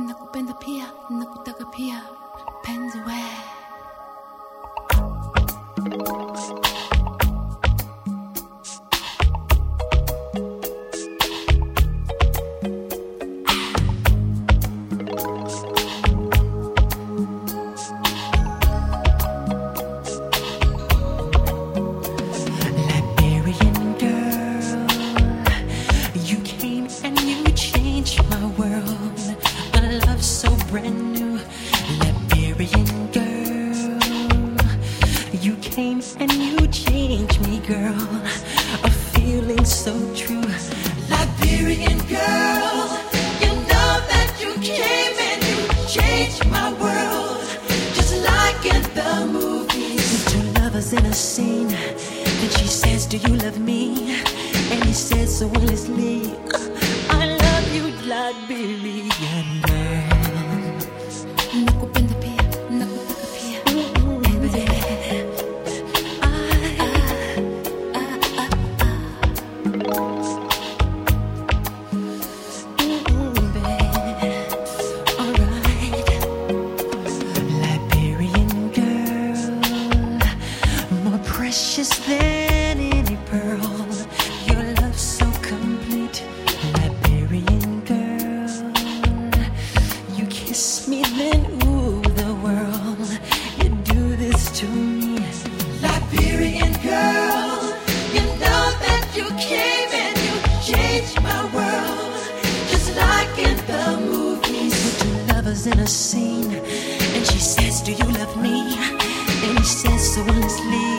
nakupenda pia, nakutaka pia, penzi we. In a scene, and she says, do you love me? And he says so endlessly, I love you, Liberian girl. Nakupenda pia, nakutaka pia, penzi we. Precious than any pearl, your love so complete, Liberian girl. You kiss me, then ooh, the world. You do this to me, Liberian girl. You know that you came and you changed my world, just like in the movies. With two lovers in a scene, and she says, do you love me? And he says so honestly,